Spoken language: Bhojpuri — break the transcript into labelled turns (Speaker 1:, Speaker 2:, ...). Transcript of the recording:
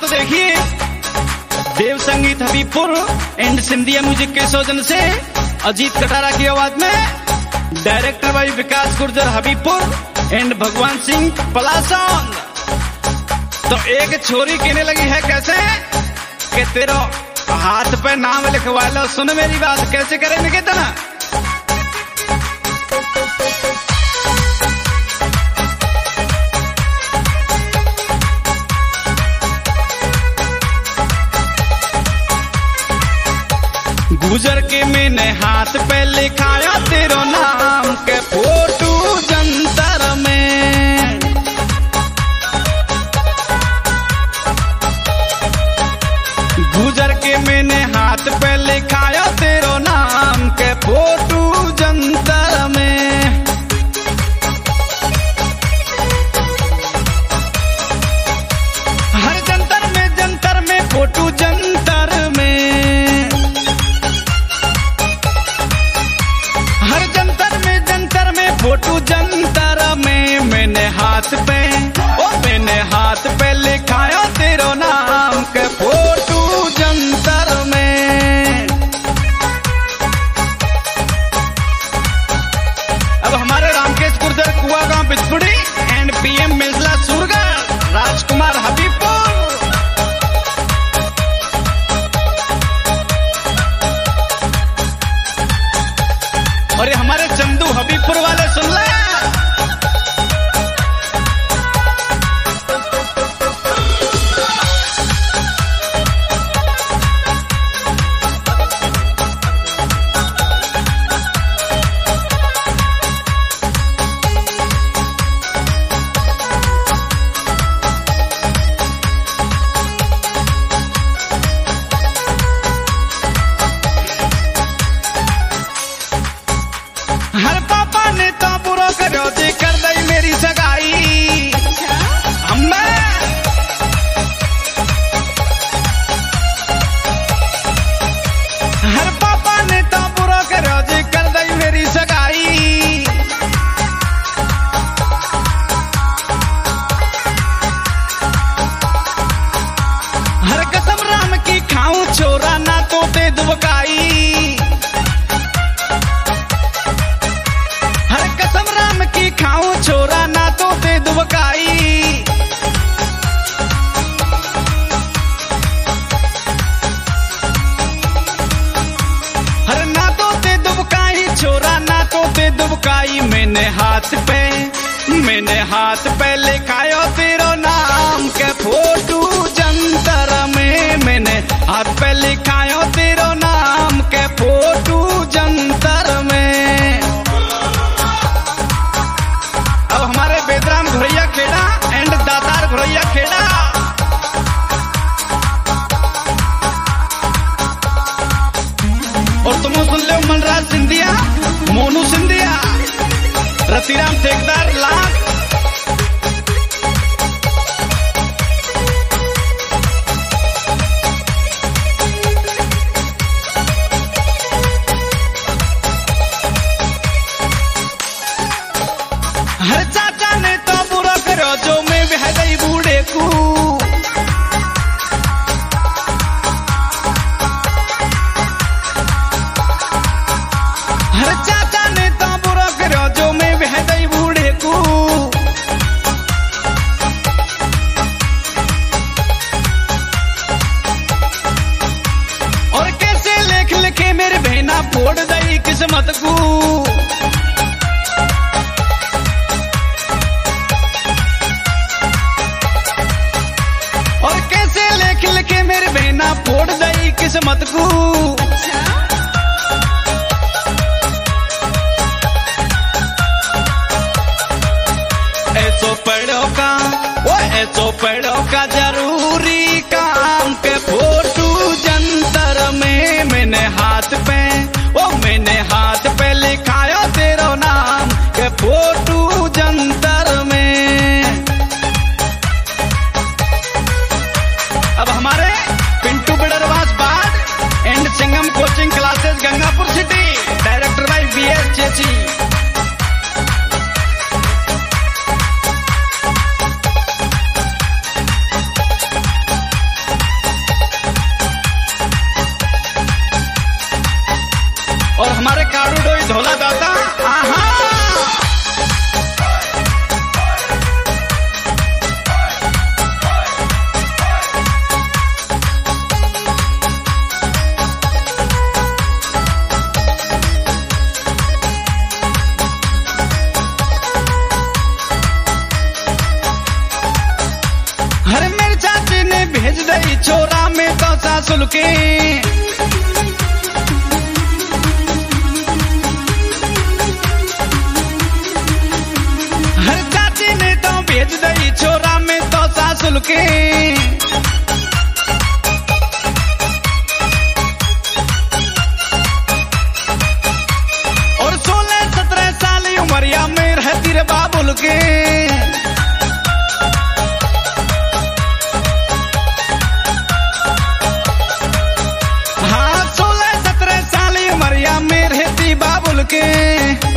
Speaker 1: तो देखिए, देव संगीत हबीबपुर एंड सिंधिया म्यूजिक के सौजन से अजीत कटारा की आवाज में डायरेक्टर भाई विकास गुर्जर हबीबपुर एंड भगवान सिंह पलासौन। तो एक छोरी कहने लगी है कैसे कि तेरो हाथ पे नाम लिखवा लो। सुन मेरी बात, कैसे करेंगे कितना। गुजर के मैंने हाथ पे लिखाया तेरो नाम के फोटो जंतर में। गुजर के मैंने हाथ पे लिखाया तेरो नाम के फोटो जंतर में। हर जंतर में फोटो जंतर में। फोटो जंतर में मैंने हाथ पे लिखाया तेरो नाम के फोटो जंतर में। अब हमारे रामकेश गुर्जर कुआ गांव बिस्कुड़ी एंड पीएम मिल्सला सूरगढ़ राजकुमार हबीबपुर और ये हमारे चंदू हबीबपुर वाले सुन ले। हर पापा ने तो बुरो करो जी कर दई मेरी सगाई। हर पापा ने तो बुरो करो जी कर दई मेरी सगाई। हर कसम राम की खाऊं छोरा ना तो दे दुबकाई। की खाऊं छोरा ना तो दे दुबकाई। हर ना तो दे दुबकाई छोरा ना तो दे दुबकाई। मैंने हाथ पे लिखायो तेरो नाम के फोटो जंतर में। मैंने हाथ पे लिखायो तेरो नाम के फोटो जंतर में। बेदराम घोरैया खेड़ा एंड दातार घोरैया खेड़ा और तुम सुन लो मनराज सिंधिया, मोनू सिंधिया, रतिराम ठेकेदार लाख। हर चाचा ने तो बुरा करो जो मैं बह गई बूढ़े को। हर चाचा ने तो बुरा करो जो मैं बह गई बूढ़े को। और कैसे लेख लिखे मेरे बहना फोड़ दई किस्मत को। लिखे मेरे बहना फोड़ दई किस्मत को। ऐसो पढ़ो का जरूरी काम के फोटो जंतर में। मैंने हाथ पे लिखायो तेरो नाम के फोटो जंतर में। अब हमारे पिंटू बिडरवास बाद and Singham coaching classes Gangapur city director भाई बीएस चेची। काड़ू डोई धोला दाता आहा। हर मेरे चाची ने भेज दई छोरा में तो सासुल के। हर चाची ने तो भेज दई छोरा में तो सासुल के। और 16-17 साल उमरिया में रहती रे बाबुल के। हाँ 16-17 साल उमरिया में रहती बाबुल के।